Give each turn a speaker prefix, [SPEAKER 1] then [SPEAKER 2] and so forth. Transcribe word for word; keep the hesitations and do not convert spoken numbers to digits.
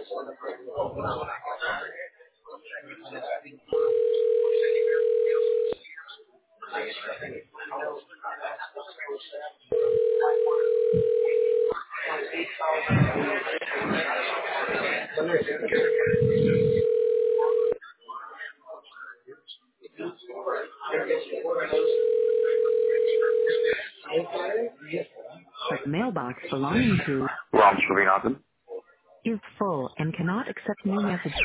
[SPEAKER 1] but the mailbox belonging to
[SPEAKER 2] Ram Srinathn.
[SPEAKER 1] is full and cannot accept new messages.